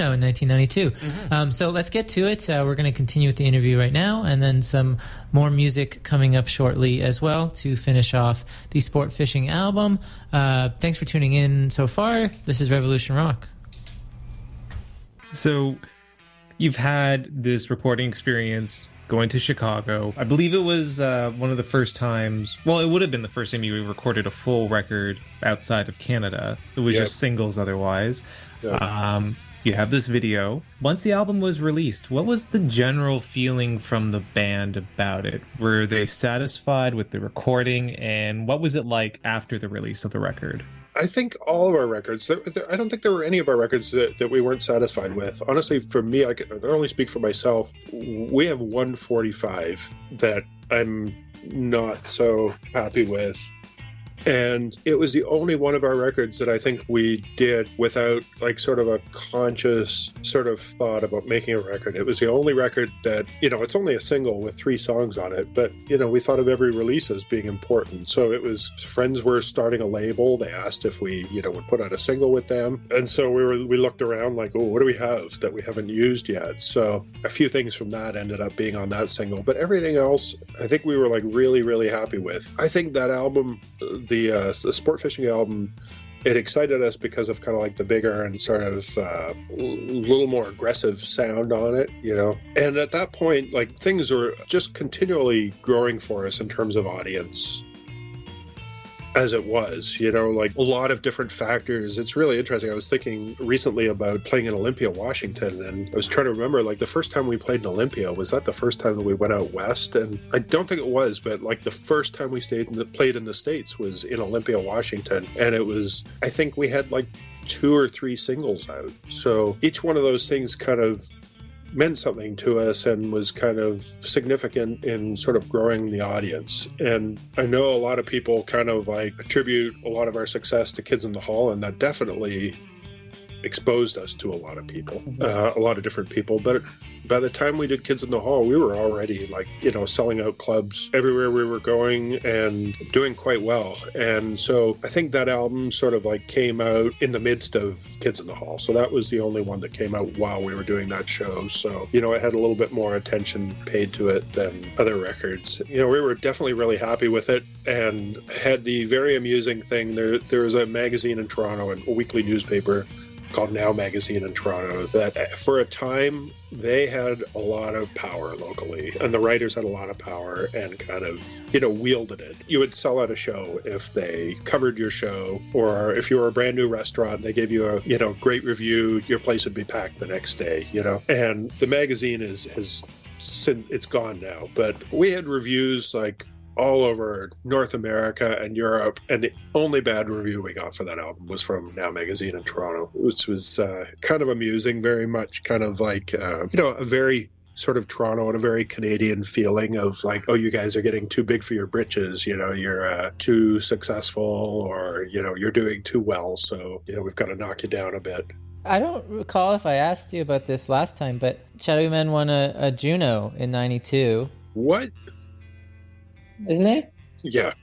in 1992. So let's get to it. We're going to continue with the interview right now, and then some more music coming up shortly as well to finish off the Sport Fishing album. Thanks for tuning in so far. This is Revolution Rock. So you've had this recording experience going to Chicago. I believe it was one of the first times, well, it would have been the first time you recorded a full record outside of Canada. It was just singles otherwise. You have this video. Once the album was released, what was the general feeling from the band about it? Were they satisfied with the recording, and what was it like after the release of the record? I think all of our records, I don't think there were any of our records that we weren't satisfied with. Honestly, for me, I can only speak for myself. We have 145 that I'm not so happy with. And it was the only one of our records that I think we did without like sort of a conscious sort of thought about making a record. It was the only record that, it's only a single with 3 songs on it, but, we thought of every release as being important. So it was, friends were starting a label. They asked if we, would put out a single with them. And so we looked around like, oh, what do we have that we haven't used yet? So a few things from that ended up being on that single, but everything else, I think we were like really, really happy with. I think that album, the Sport Fishing album, it excited us because of kind of like the bigger and sort of little more aggressive sound on it, And at that point, like things were just continually growing for us in terms of audience. As it was, like a lot of different factors. It's really interesting. I was thinking recently about playing in Olympia, Washington, and I was trying to remember, like, the first time we played in Olympia, was that the first time that we went out west? And I don't think it was, but like the first time we played in the States was in Olympia, Washington. And it was, I think we had like 2 or 3 singles out. So each one of those things kind of meant something to us and was kind of significant in sort of growing the audience. And I know a lot of people kind of like attribute a lot of our success to Kids in the Hall, and that definitely exposed us to a lot of people, a lot of different people. But by the time we did Kids in the Hall, we were already like, selling out clubs everywhere we were going and doing quite well. And so I think that album sort of like came out in the midst of Kids in the Hall. So that was the only one that came out while we were doing that show. So, it had a little bit more attention paid to it than other records. We were definitely really happy with it and had the very amusing thing. There was a magazine in Toronto, a weekly newspaper called Now Magazine in Toronto, that for a time they had a lot of power locally, and the writers had a lot of power and kind of, wielded it. You would sell out a show if they covered your show, or if you were a brand new restaurant, they gave you a, great review, your place would be packed the next day, And the magazine it's gone now, but we had reviews like all over North America and Europe, and the only bad review we got for that album was from Now Magazine in Toronto, which was kind of amusing, very much kind of like, a very sort of Toronto and a very Canadian feeling of like, oh, you guys are getting too big for your britches, you're too successful, or, you're doing too well, so, we've got to knock you down a bit. I don't recall if I asked you about this last time, but Shadowy Men won a Juno in 92. What? Isn't it? Yeah.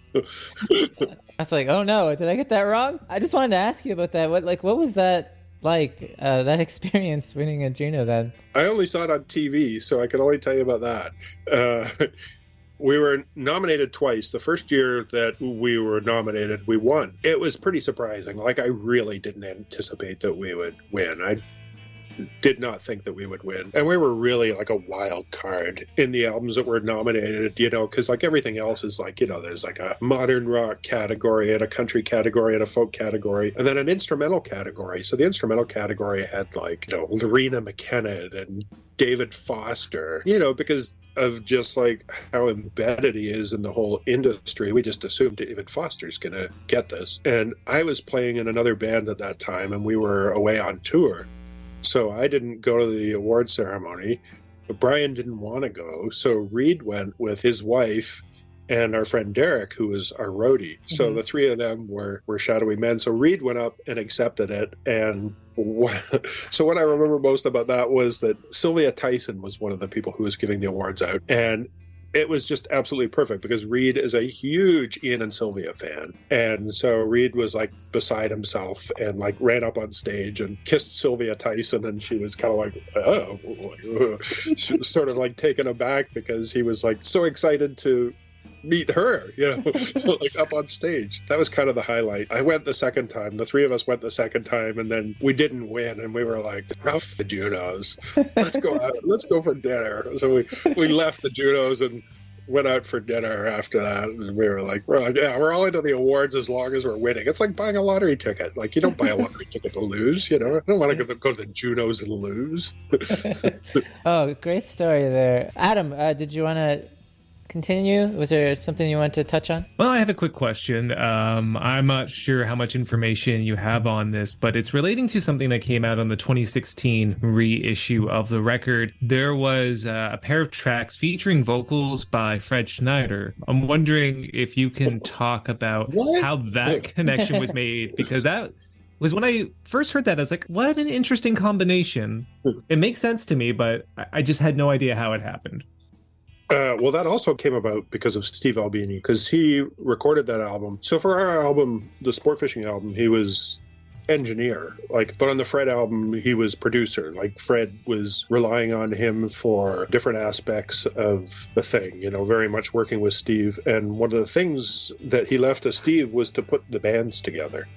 I was like, oh no, did I get that wrong? I just wanted to ask you about that. What was that like, that experience winning a Juno then? I only saw it on TV, so I can only tell you about that. We were nominated twice. The first year that we were nominated, we won. It was pretty surprising. Like, I really didn't anticipate that we would win. I did not think that we would win. And we were really like a wild card in the albums that were nominated, because like everything else is like, there's like a modern rock category and a country category and a folk category and then an instrumental category. So the instrumental category had like, Lorena McKenna and David Foster, because of just like how embedded he is in the whole industry. We just assumed David Foster's going to get this. And I was playing in another band at that time, and we were away on tour. So I didn't go to the award ceremony, but Brian didn't want to go. So Reed went with his wife and our friend Derek, who was our roadie. Mm-hmm. So the 3 of them were Shadowy Men. So Reed went up and accepted it. And so what I remember most about that was that Sylvia Tyson was one of the people who was giving the awards out. And it was just absolutely perfect because Reed is a huge Ian and Sylvia fan. And so Reed was like beside himself and like ran up on stage and kissed Sylvia Tyson. And she was kind of like, oh, she was sort of like taken aback because he was like so excited to meet her, like up on stage. That was kind of the highlight. I went the second time. The three of us went the second time, and then we didn't win, and we were like, "F the Junos, let's go out. Let's go for dinner." So we left the Junos and went out for dinner after that, and we're like, yeah, we're all into the awards as long as we're winning. It's like buying a lottery ticket. Like, you don't buy a lottery ticket to lose. I don't want to go to the Junos and lose. Oh, great story there, Adam. Did you want to continue? Was there something you want to touch on? Well, I have a quick question. I'm not sure how much information you have on this, but it's relating to something that came out on the 2016 reissue of the record. There was a pair of tracks featuring vocals by Fred Schneider. I'm wondering if you can talk about how that connection was made, because that was when I first heard that, I was like, what an interesting combination. It makes sense to me, but I just had no idea how it happened. Well, that also came about because of Steve Albini, because he recorded that album. So for our album, the Sport Fishing album, he was engineer, but on the Fred album, he was producer. Like, Fred was relying on him for different aspects of the thing, very much working with Steve. And one of the things that he left to Steve was to put the bands together.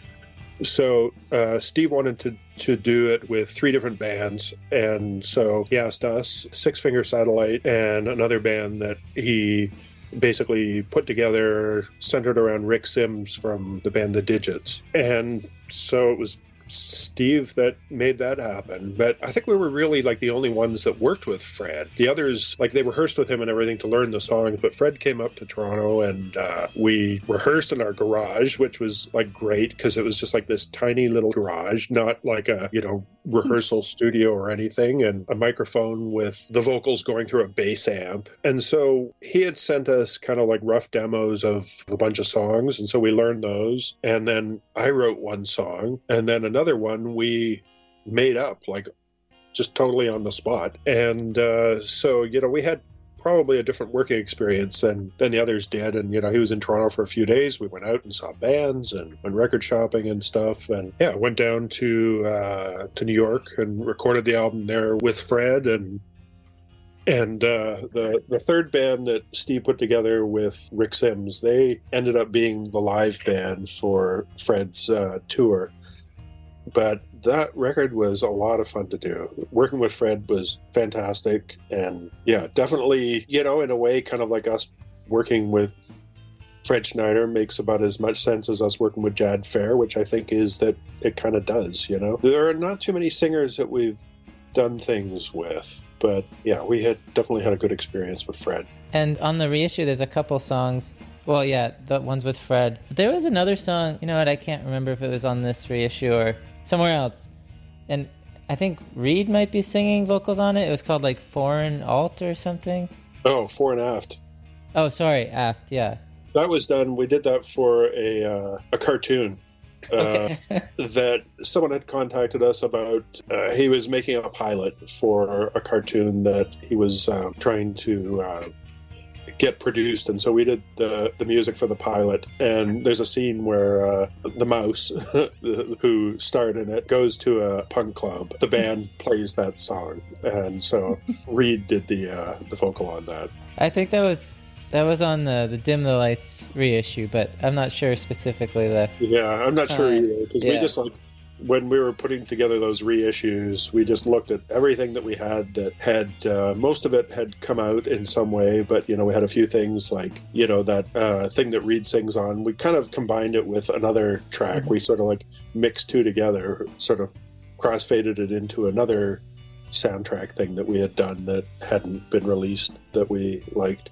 So Steve wanted to do it with 3 different bands, and so he asked us, Six Finger Satellite, and another band that he basically put together centered around Rick Sims from the band The Digits. And so it was Steve that made that happen. But I think we were really the only ones that worked with Fred. The others, they rehearsed with him and everything to learn the songs, but Fred came up to Toronto and we rehearsed in our garage, which was great because it was just this tiny little garage, not like a rehearsal studio or anything, and a microphone with the vocals going through a bass amp. And so he had sent us kind of rough demos of a bunch of songs, and so we learned those. And then I wrote one song, and then another one we made up just totally on the spot. And so we had probably a different working experience than the others did. And he was in Toronto for a few days. We went out and saw bands and went record shopping and stuff, and went down to New York and recorded the album there with Fred. And the third band that Steve put together with Rick Sims, they ended up being the live band for Fred's tour. But that record was a lot of fun to do. Working with Fred was fantastic. And definitely, in a way, kind of like us working with Fred Schneider makes about as much sense as us working with Jad Fair, which I think is that it kind of does, There are not too many singers that we've done things with, but we had definitely had a good experience with Fred. And on the reissue, there's a couple songs. Well, the ones with Fred. There was another song, I can't remember if it was on this reissue or somewhere else. And I think Reed might be singing vocals on it. It was called Foreign Alt or something. Oh, Fore and Aft. Oh, sorry, Aft, yeah. That was done. We did that for a cartoon. Okay. That someone had contacted us about. He was making a pilot for a cartoon that he was trying to get produced, and so we did the music for the pilot. And there's a scene where the mouse who starred in it goes to a punk club. The band plays that song, and so Reed did the vocal on that. I think that was on the Dim the Lights reissue, but I'm not sure specifically I'm not sure either, because we just when we were putting together those reissues, we just looked at everything that we had that had, most of it had come out in some way, but, we had a few things that thing that Reed sings on. We kind of combined it with another track. Mm-hmm. We sort of mixed two together, sort of crossfaded it into another soundtrack thing that we had done that hadn't been released that we liked.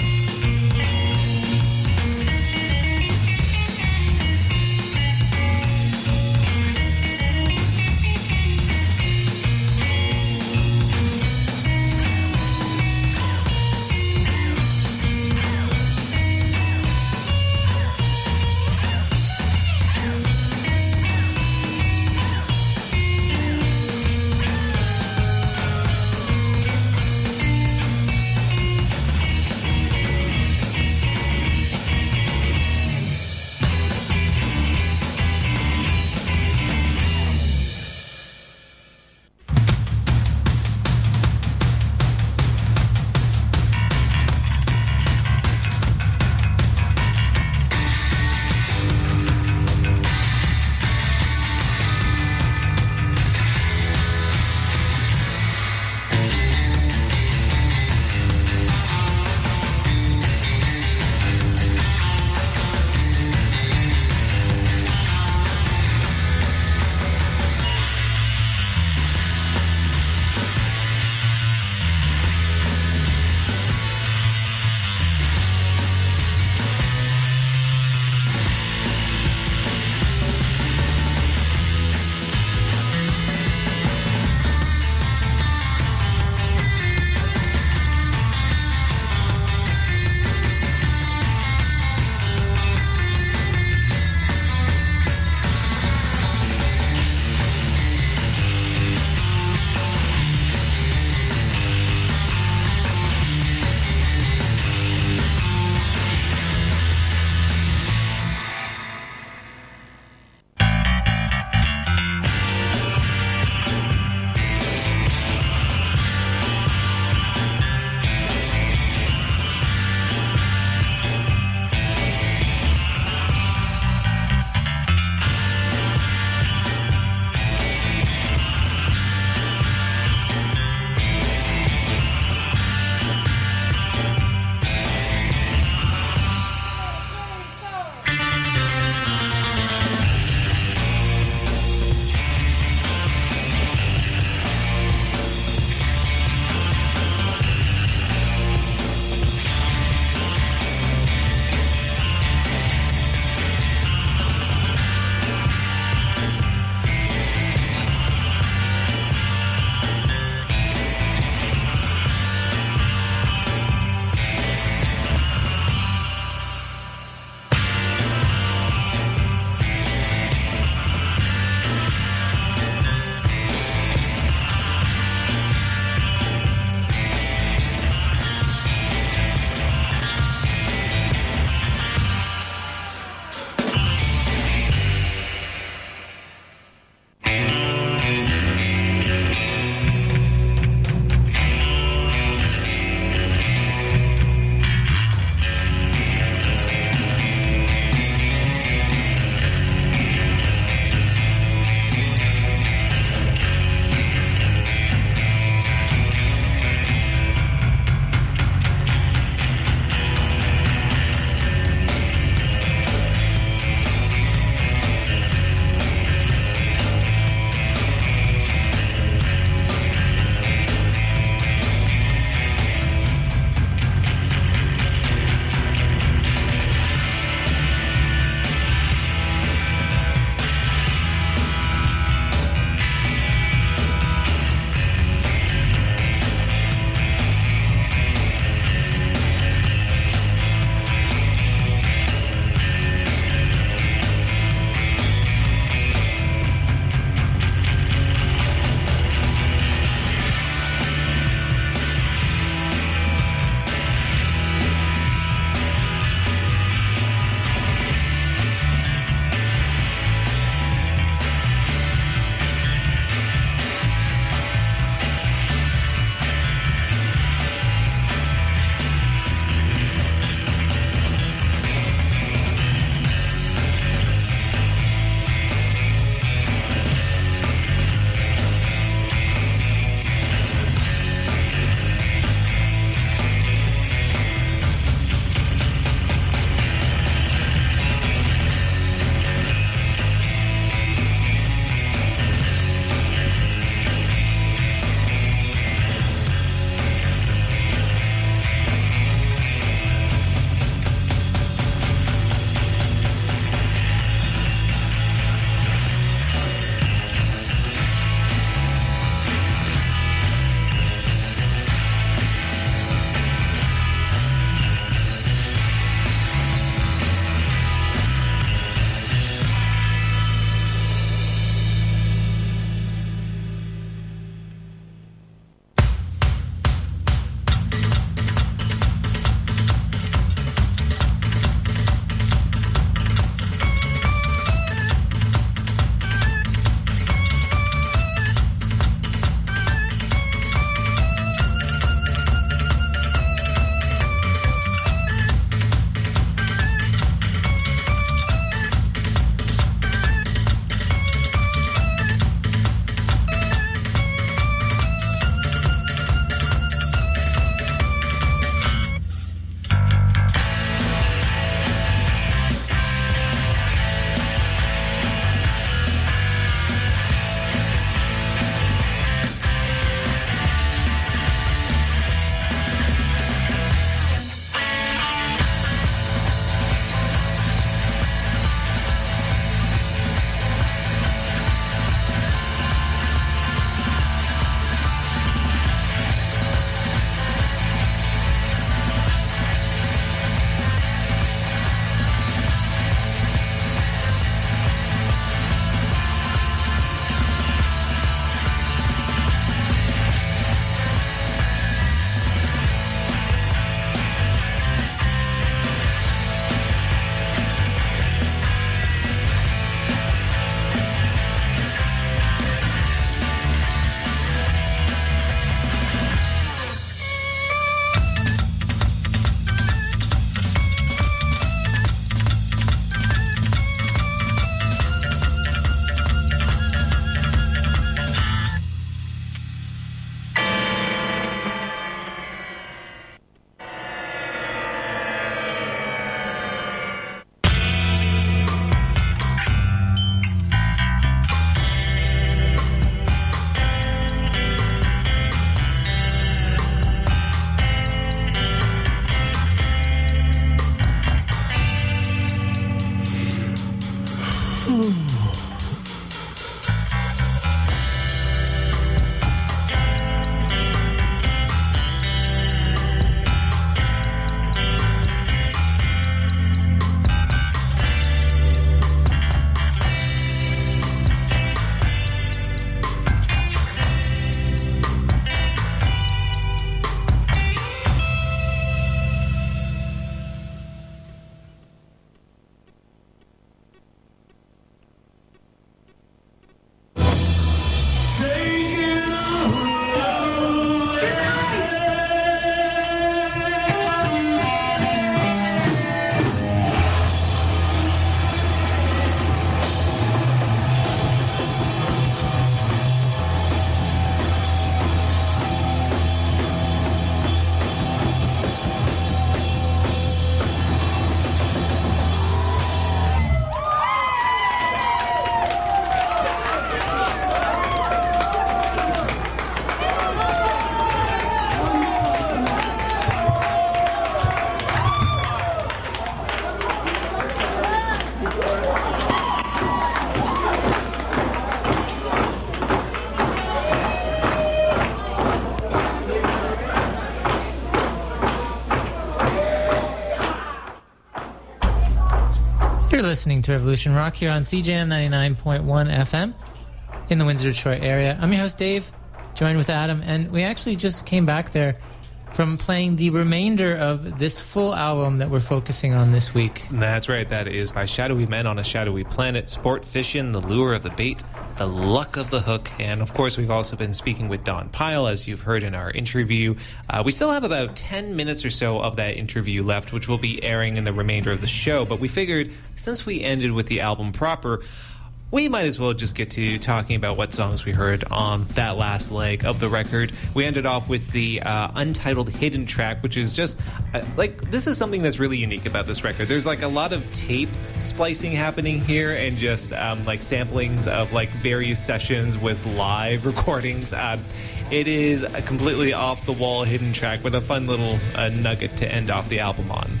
You're listening to Revolution Rock here on CJM 99.1 FM in the Windsor, Detroit area. I'm your host, Dave, joined with Adam, and we actually just came back there from playing the remainder of this full album that we're focusing on this week. That's right. That is by Shadowy Men on a Shadowy Planet, Sport Fishin', The Lure of the Bait, The Luck of the Hook, and of course we've also been speaking with Don Pyle, as you've heard in our interview. We still have about 10 minutes or so of that interview left, which will be airing in the remainder of the show, but we figured since we ended with the album proper, we might as well just get to talking about what songs we heard on that last leg of the record. We ended off with the untitled hidden track, which is just, this is something that's really unique about this record. There's, a lot of tape splicing happening here and just, samplings of, various sessions with live recordings. It is a completely off-the-wall hidden track with a fun little nugget to end off the album on.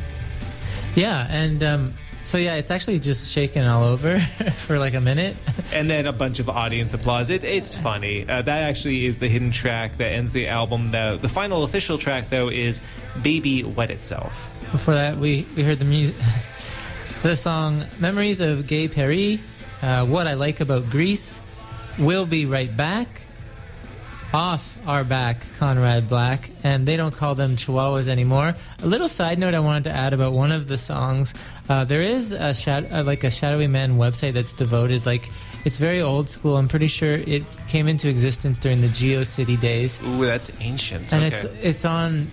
Yeah, and... So yeah, it's actually just shaking all over for a minute. And then a bunch of audience applause. It's funny. That actually is the hidden track that ends the album. The final official track, though, is Baby Wet Itself. Before that, we heard the song Memories of Gay Paris, What I Like About Greece, We'll Be Right Back, Off Our Back, Conrad Black, and They Don't Call Them Chihuahuas Anymore. A little side note I wanted to add about one of the songs. There is a Shadowy Men website that's devoted, it's very old school. I'm pretty sure it came into existence during the GeoCity days. Ooh, that's ancient. And okay. it's on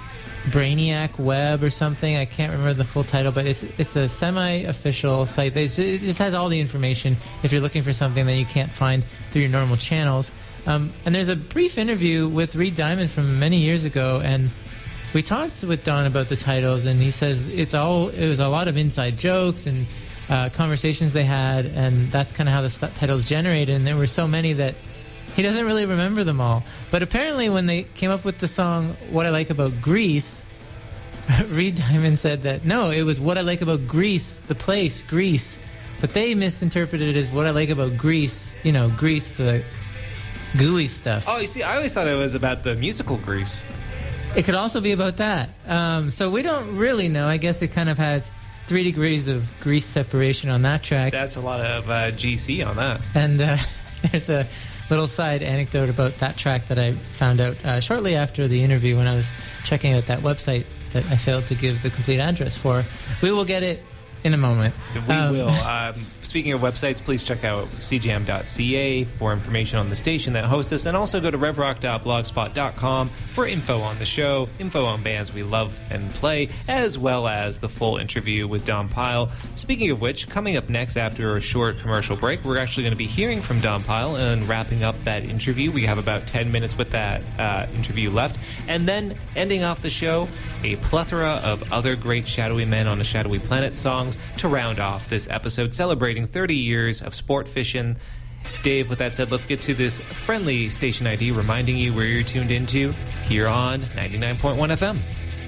Brainiac Web or something. I can't remember the full title, but it's a semi-official site. It just has all the information if you're looking for something that you can't find through your normal channels. And there's a brief interview with Reed Diamond from many years ago, and we talked with Don about the titles, and he says it was a lot of inside jokes and conversations they had, and that's kind of how the titles generated, and there were so many that he doesn't really remember them all. But apparently when they came up with the song What I Like About Greece, Reed Diamond said that, no, it was What I Like About Greece, the place, Greece. But they misinterpreted it as What I Like About Grease, Grease, the gooey stuff. Oh, you see, I always thought it was about the musical Grease. It could also be about that. So we don't really know. I guess it kind of has 3 degrees of Grease separation on that track. That's a lot of GC on that. And there's a little side anecdote about that track that I found out shortly after the interview when I was checking out that website that I failed to give the complete address for. We will get it in a moment. We will. Speaking of websites, please check out cjm.ca for information on the station that hosts us, and also go to revrock.blogspot.com for info on the show, info on bands we love and play, as well as the full interview with Don Pyle. Speaking of which, coming up next after a short commercial break, we're actually going to be hearing from Don Pyle and wrapping up that interview. We have about 10 minutes with that interview left. And then ending off the show, a plethora of other great Shadowy Men on a Shadowy Planet songs to round off this episode, celebrating 30 years of sport fishing. Dave, with that said, let's get to this friendly station ID reminding you where you're tuned into here on 99.1 FM.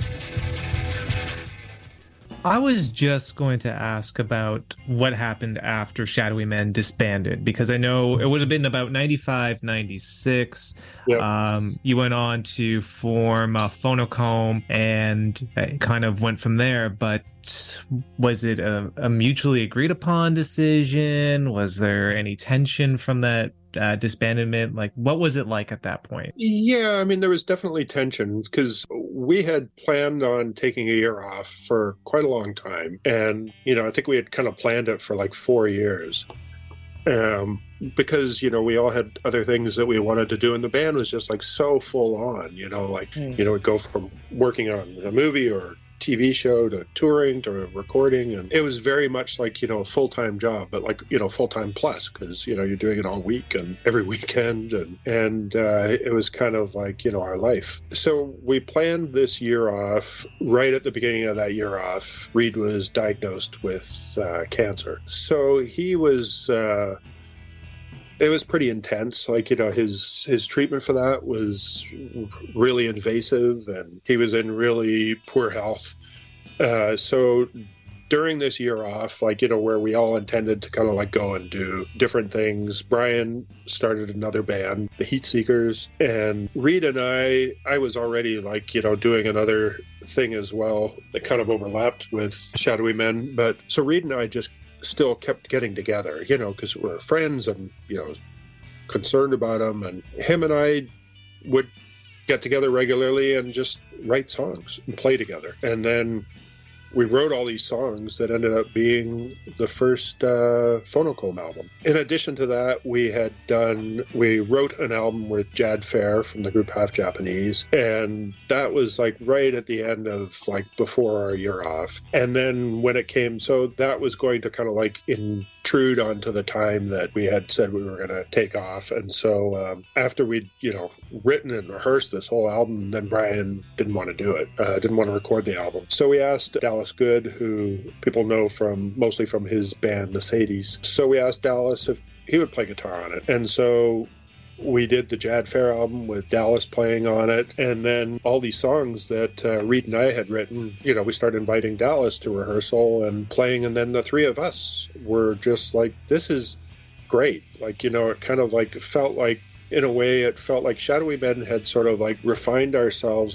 I was just going to ask about what happened after Shadowy Men disbanded, because I know it would have been about 95, 96. Yep. You went on to form Phonocomb and kind of went from there, but was it a mutually agreed upon decision? Was there any tension from that disbandment? What was it like at that point? Yeah, I mean, there was definitely tension because we had planned on taking a year off for quite a long time. And, I think we had kind of planned it for 4 years. Because, we all had other things that we wanted to do. And the band was just so full on, we'd go from working on a movie or TV show to touring to recording, and it was very much a full-time job, but full-time plus, because you're doing it all week and every weekend, and it was kind of our life. So we planned this year off. Right at the beginning of that year off, Reed was diagnosed with cancer, so he was it was pretty intense. His treatment for that was really invasive, and he was in really poor health. So during this year off, like, where we all intended to kind of like go and do different things, Brian started another band, the Heat Seekers, and Reed and I was already like, doing another thing as well that kind of overlapped with Shadowy Men. But so Reed and I just still kept getting together, because we're friends and, concerned about him. And him and I would get together regularly and just write songs and play together. And then we wrote all these songs that ended up being the first Phonochrome album. In addition to that, we wrote an album with Jad Fair from the group Half Japanese, and that was like right at the end of like before our year off. And then when it came, so that was going to kind of like intrude onto the time that we had said we were going to take off. And so after we'd, written and rehearsed this whole album, then Brian didn't want to do it, didn't want to record the album. So we asked Dallas Good, who people know mostly from his band, the Sadies. So we asked Dallas if he would play guitar on it. And so we did the Jad Fair album with Dallas playing on it. And then all these songs that Reed and I had written, we started inviting Dallas to rehearsal and playing. And then the three of us were just like, this is great. Like, it kind of like felt like, in a way, it felt like Shadowy Men had sort of like refined ourselves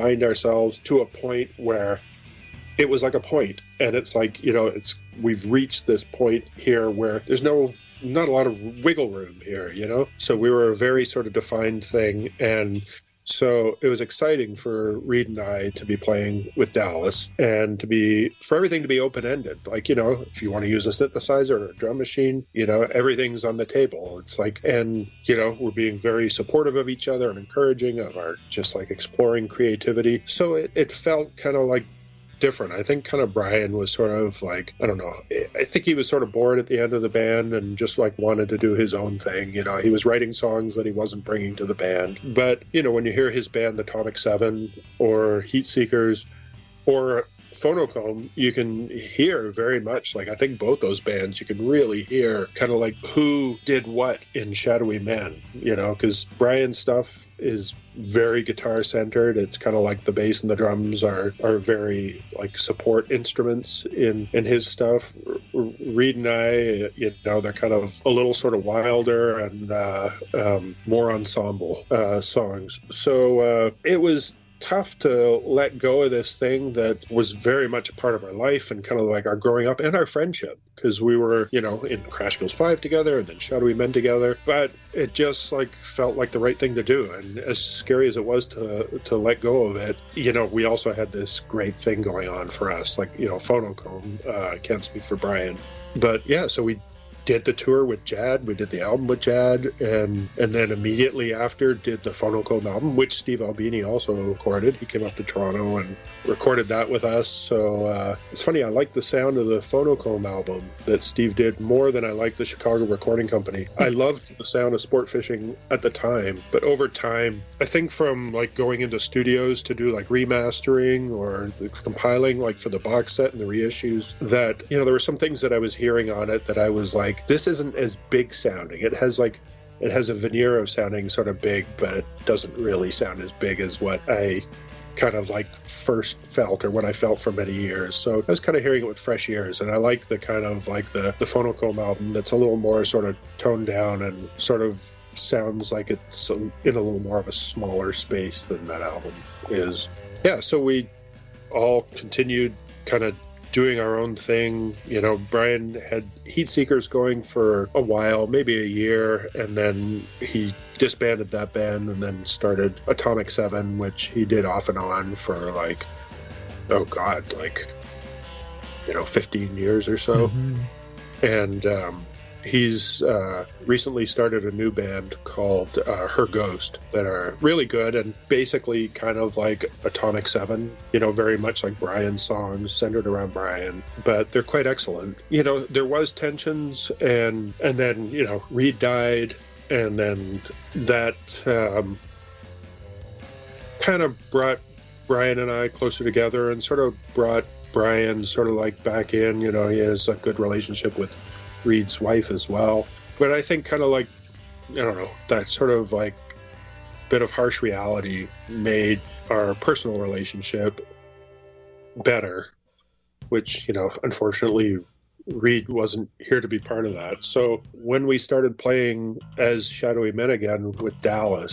to a point where it was like a point. And it's like, we've reached this point here where there's not a lot of wiggle room here, So we were a very sort of defined thing. And so it was exciting for Reed and I to be playing with Dallas and for everything to be open-ended. Like, if you want to use a synthesizer or a drum machine, everything's on the table. It's like, and, we're being very supportive of each other and encouraging of our just like exploring creativity. So it felt kind of like different. I think kind of Brian was sort of like, I don't know, I think he was sort of bored at the end of the band and just like wanted to do his own thing. He was writing songs that he wasn't bringing to the band. But, when you hear his band, the Atomic Seven or Heat Seekers or Phonochrome, you can hear very much, like I think both those bands, you can really hear kind of like who did what in Shadowy Men, because Brian's stuff is very guitar centered. It's kind of like the bass and the drums are very like support instruments in his stuff. Reed and I, they're kind of a little sort of wilder and more ensemble songs. So it was tough to let go of this thing that was very much a part of our life and kind of like our growing up and our friendship, because we were, in Crash Kills 5 together and then Shadowy Men together. But it just like felt like the right thing to do. And as scary as it was to let go of it, we also had this great thing going on for us, like, Phonochrome. I can't speak for Brian. But yeah, so we did the tour with Jad, we did the album with Jad, and then immediately after did the Phonochrome album, which Steve Albini also recorded. He came up to Toronto and recorded that with us. So it's funny, I like the sound of the Phonochrome album that Steve did more than I like the Chicago Recording Company. I loved the sound of Sport Fishing at the time, but over time, I think from like going into studios to do like remastering or compiling like for the box set and the reissues, that, there were some things that I was hearing on it that I was like, this isn't as big sounding. It has a veneer of sounding sort of big, but it doesn't really sound as big as what I kind of like first felt or what I felt for many years. So I was kind of hearing it with fresh ears, and I like the kind of like the Phonochrome album that's a little more sort of toned down and sort of sounds like it's in a little more of a smaller space than that album is. Yeah, so we all continued kind of doing our own thing. Brian had Heat Seekers going for a while, maybe a year, and then he disbanded that band and then started Atomic Seven, which he did off and on for like, 15 years or so. Mm-hmm. And he's recently started a new band called Her Ghost that are really good and basically kind of like Atomic Seven, very much like Brian's songs centered around Brian, but they're quite excellent. There was tensions and then, Reed died, and then that kind of brought Brian and I closer together and sort of brought Brian sort of like back in. He has a good relationship with Reed's wife as well. But I think kind of like, that sort of like bit of harsh reality made our personal relationship better. which, unfortunately Reed wasn't here to be part of that. So when we started playing as Shadowy Men again with Dallas,